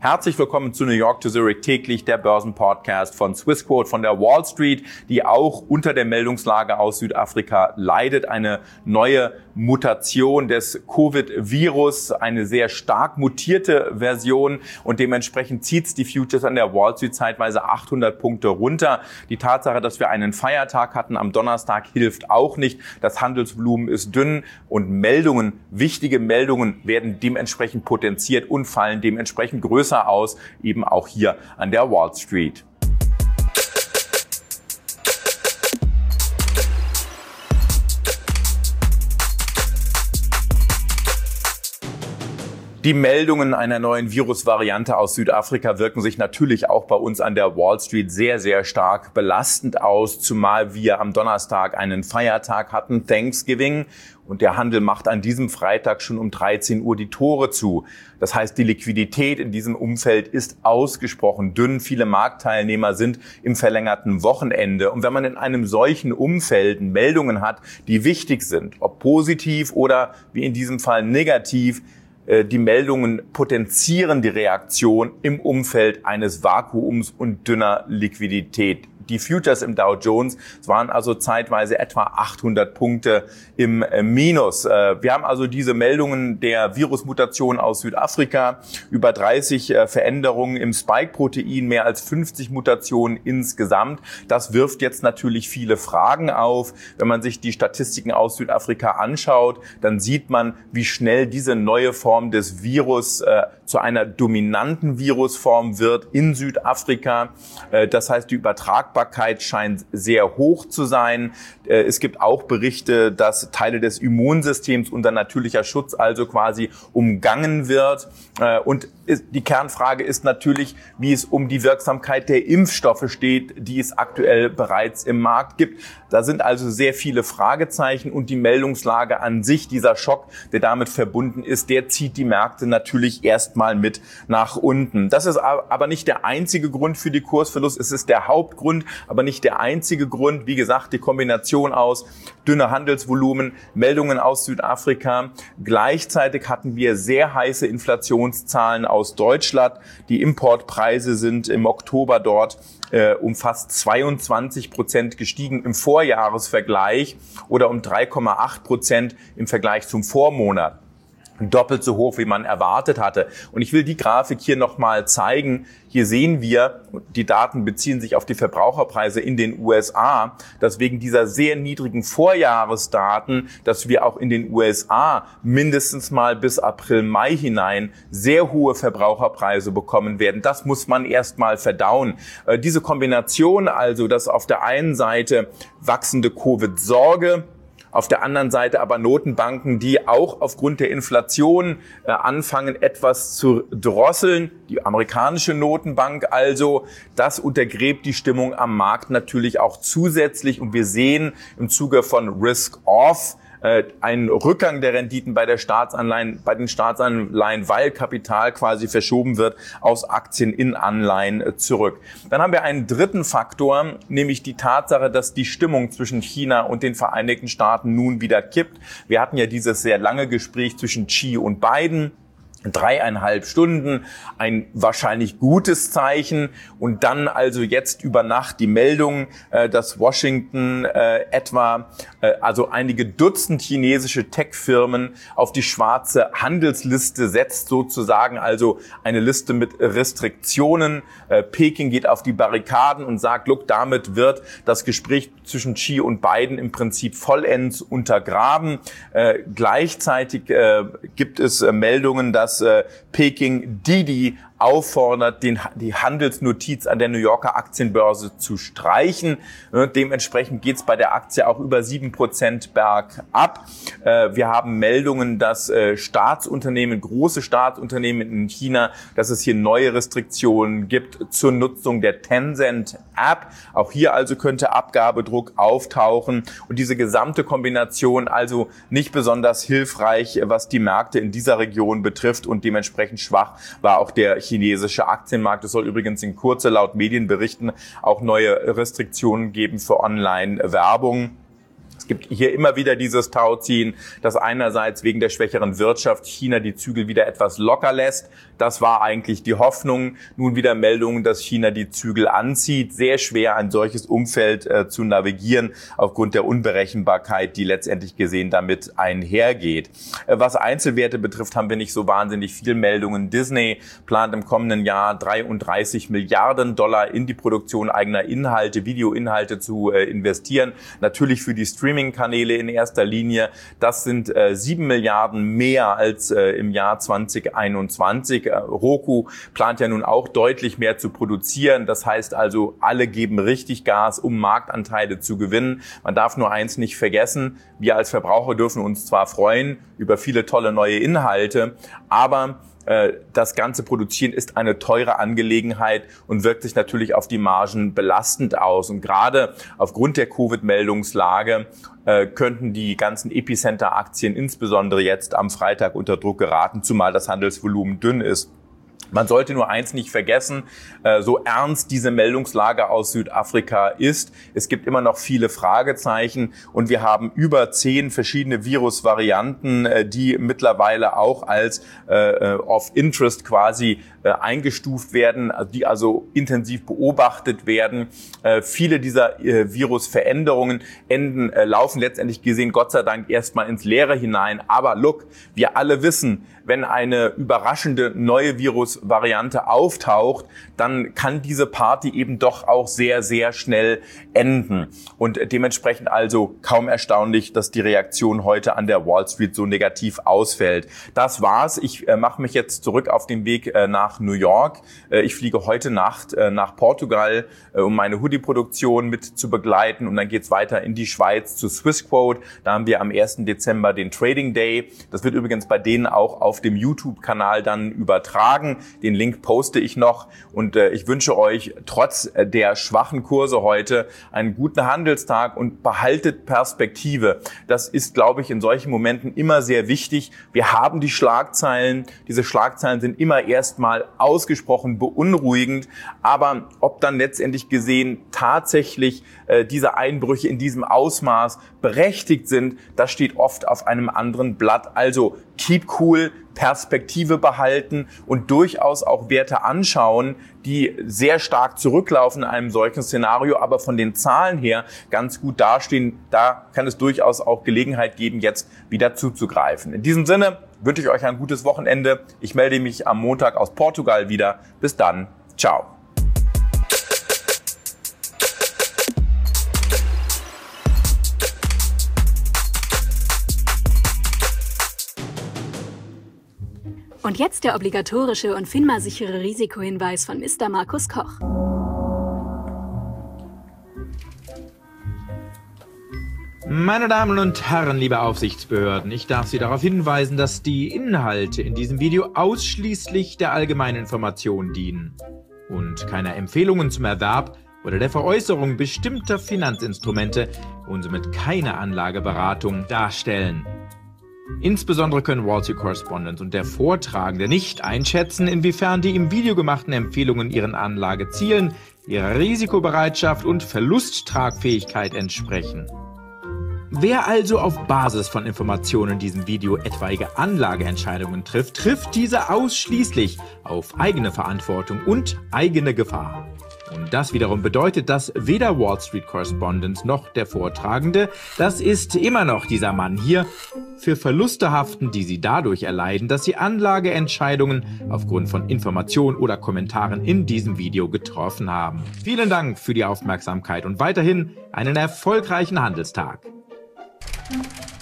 Herzlich willkommen zu New York to Zurich täglich, der Börsenpodcast von Swissquote von der Wall Street, die auch unter der Meldungslage aus Südafrika leidet. Eine neue Mutation des Covid-Virus, eine sehr stark mutierte Version und dementsprechend zieht die Futures an der Wall Street zeitweise 800 Punkte runter. Die Tatsache, dass wir einen Feiertag hatten am Donnerstag, hilft auch nicht. Das Handelsvolumen ist dünn und Meldungen, wichtige Meldungen werden dementsprechend potenziert und fallen dementsprechend größer aus, eben auch hier an der Wall Street. Die Meldungen einer neuen Virusvariante aus Südafrika wirken sich natürlich auch bei uns an der Wall Street sehr, sehr stark belastend aus, zumal wir am Donnerstag einen Feiertag hatten, Thanksgiving, und der Handel macht an diesem Freitag schon um 13 Uhr die Tore zu. Das heißt, die Liquidität in diesem Umfeld ist ausgesprochen dünn. Viele Marktteilnehmer sind im verlängerten Wochenende. Und wenn man in einem solchen Umfeld Meldungen hat, die wichtig sind, ob positiv oder wie in diesem Fall negativ, die Meldungen potenzieren die Reaktion im Umfeld eines Vakuums und dünner Liquidität. Die Futures im Dow Jones waren also zeitweise etwa 800 Punkte im Minus. Wir haben also diese Meldungen der Virusmutation aus Südafrika, über 30 Veränderungen im Spike-Protein, mehr als 50 Mutationen insgesamt. Das wirft jetzt natürlich viele Fragen auf. Wenn man sich die Statistiken aus Südafrika anschaut, dann sieht man, wie schnell diese neue Form des Virus zu einer dominanten Virusform wird in Südafrika. Das heißt, die Übertragbarkeit scheint sehr hoch zu sein. Es gibt auch Berichte, dass Teile des Immunsystems unter natürlicher Schutz also quasi umgangen wird. Und die Kernfrage ist natürlich, wie es um die Wirksamkeit der Impfstoffe steht, die es aktuell bereits im Markt gibt. Da sind also sehr viele Fragezeichen und die Meldungslage an sich, dieser Schock, der damit verbunden ist, der zieht die Märkte natürlich erstmal mit nach unten. Das ist aber nicht der einzige Grund für die Kursverlust. Es ist der Hauptgrund, aber nicht der einzige Grund. Wie gesagt, die Kombination aus dünner Handelsvolumen, Meldungen aus Südafrika. Gleichzeitig hatten wir sehr heiße Inflationszahlen aus Deutschland. Die Importpreise sind im Oktober dort um fast 22% gestiegen im Vorjahresvergleich oder um 3,8% im Vergleich zum Vormonat. Doppelt so hoch, wie man erwartet hatte. Und ich will die Grafik hier nochmal zeigen. Hier sehen wir, die Daten beziehen sich auf die Verbraucherpreise in den USA, dass wegen dieser sehr niedrigen Vorjahresdaten, dass wir auch in den USA mindestens mal bis April, Mai hinein sehr hohe Verbraucherpreise bekommen werden. Das muss man erst mal verdauen. Diese Kombination also, dass auf der einen Seite wachsende Covid-Sorge, auf der anderen Seite aber Notenbanken, die auch aufgrund der Inflation anfangen, etwas zu drosseln. Die amerikanische Notenbank also, das untergräbt die Stimmung am Markt natürlich auch zusätzlich. Und wir sehen im Zuge von Risk-Off einen Rückgang der Renditen bei den Staatsanleihen, weil Kapital quasi verschoben wird aus Aktien in Anleihen zurück. Dann haben wir einen dritten Faktor, nämlich die Tatsache, dass die Stimmung zwischen China und den Vereinigten Staaten nun wieder kippt. Wir hatten ja dieses sehr lange Gespräch zwischen Xi und Biden. 3,5 Stunden, ein wahrscheinlich gutes Zeichen. Und dann also jetzt über Nacht die Meldung, dass Washington also einige Dutzend chinesische Tech-Firmen auf die schwarze Handelsliste setzt, sozusagen also eine Liste mit Restriktionen. Peking geht auf die Barrikaden und sagt, look, damit wird das Gespräch zwischen Xi und Biden im Prinzip vollends untergraben. Gleichzeitig gibt es Meldungen, dass Peking Didi auffordert, die Handelsnotiz an der New Yorker Aktienbörse zu streichen. Dementsprechend geht es bei der Aktie auch über 7% bergab. Wir haben Meldungen, dass große Staatsunternehmen in China, dass es hier neue Restriktionen gibt zur Nutzung der Tencent-App. Auch hier also könnte Abgabedruck auftauchen. Und diese gesamte Kombination also nicht besonders hilfreich, was die Märkte in dieser Region betrifft. Und dementsprechend schwach war auch der chinesische Aktienmarkt. Es soll übrigens in Kürze laut Medienberichten auch neue Restriktionen geben für Online-Werbung. Es gibt hier immer wieder dieses Tauziehen, dass einerseits wegen der schwächeren Wirtschaft China die Zügel wieder etwas locker lässt. Das war eigentlich die Hoffnung. Nun wieder Meldungen, dass China die Zügel anzieht. Sehr schwer, ein solches Umfeld zu navigieren, aufgrund der Unberechenbarkeit, die letztendlich gesehen damit einhergeht. Was Einzelwerte betrifft, haben wir nicht so wahnsinnig viel Meldungen. Disney plant im kommenden Jahr 33 Milliarden Dollar in die Produktion eigener Inhalte, Videoinhalte zu investieren. Natürlich für die Streaming-Kanäle in erster Linie. Das sind 7 Milliarden mehr als im Jahr 2021. Roku plant ja nun auch deutlich mehr zu produzieren. Das heißt also, alle geben richtig Gas, um Marktanteile zu gewinnen. Man darf nur eins nicht vergessen. Wir als Verbraucher dürfen uns zwar freuen über viele tolle neue Inhalte, aber das ganze Produzieren ist eine teure Angelegenheit und wirkt sich natürlich auf die Margen belastend aus. Und gerade aufgrund der Covid-Meldungslage könnten die ganzen Epicenter-Aktien insbesondere jetzt am Freitag unter Druck geraten, zumal das Handelsvolumen dünn ist. Man sollte nur eins nicht vergessen, so ernst diese Meldungslage aus Südafrika ist. Es gibt immer noch viele Fragezeichen und wir haben über 10 verschiedene Virusvarianten, die mittlerweile auch als of Interest quasi eingestuft werden, die also intensiv beobachtet werden. Viele dieser Virusveränderungen laufen letztendlich gesehen Gott sei Dank erstmal ins Leere hinein. Aber look, wir alle wissen, wenn eine überraschende neue Virusvariante auftaucht, dann kann diese Party eben doch auch sehr, sehr schnell enden. Und dementsprechend also kaum erstaunlich, dass die Reaktion heute an der Wall Street so negativ ausfällt. Das war's. Ich mache mich jetzt zurück auf den Weg nach New York. Ich fliege heute Nacht nach Portugal, um meine Hoodie-Produktion mit zu begleiten. Und dann geht's weiter in die Schweiz zu Swissquote. Da haben wir am 1. Dezember den Trading Day. Das wird übrigens bei denen auch auf dem YouTube-Kanal dann übertragen. Den Link poste ich noch und ich wünsche euch trotz der schwachen Kurse heute einen guten Handelstag und behaltet Perspektive. Das ist, glaube ich, in solchen Momenten immer sehr wichtig. Wir haben die Schlagzeilen. Diese Schlagzeilen sind immer erstmal ausgesprochen beunruhigend. Aber ob dann letztendlich gesehen tatsächlich diese Einbrüche in diesem Ausmaß berechtigt sind, das steht oft auf einem anderen Blatt. Also keep cool, Perspektive behalten und durchaus auch Werte anschauen, die sehr stark zurücklaufen in einem solchen Szenario, aber von den Zahlen her ganz gut dastehen. Da kann es durchaus auch Gelegenheit geben, jetzt wieder zuzugreifen. In diesem Sinne wünsche ich euch ein gutes Wochenende. Ich melde mich am Montag aus Portugal wieder. Bis dann. Ciao. Und jetzt der obligatorische und FINMA-sichere Risikohinweis von Mr. Markus Koch. Meine Damen und Herren, liebe Aufsichtsbehörden, ich darf Sie darauf hinweisen, dass die Inhalte in diesem Video ausschließlich der allgemeinen Information dienen und keine Empfehlungen zum Erwerb oder der Veräußerung bestimmter Finanzinstrumente und somit keine Anlageberatung darstellen. Insbesondere können Wall Street Correspondent und der Vortragende nicht einschätzen, inwiefern die im Video gemachten Empfehlungen ihren Anlagezielen, ihrer Risikobereitschaft und Verlusttragfähigkeit entsprechen. Wer also auf Basis von Informationen in diesem Video etwaige Anlageentscheidungen trifft, trifft diese ausschließlich auf eigene Verantwortung und eigene Gefahr. Und das wiederum bedeutet, dass weder Wall Street Correspondent noch der Vortragende, das ist immer noch dieser Mann hier, für Verluste haften, die sie dadurch erleiden, dass sie Anlageentscheidungen aufgrund von Informationen oder Kommentaren in diesem Video getroffen haben. Vielen Dank für die Aufmerksamkeit und weiterhin einen erfolgreichen Handelstag.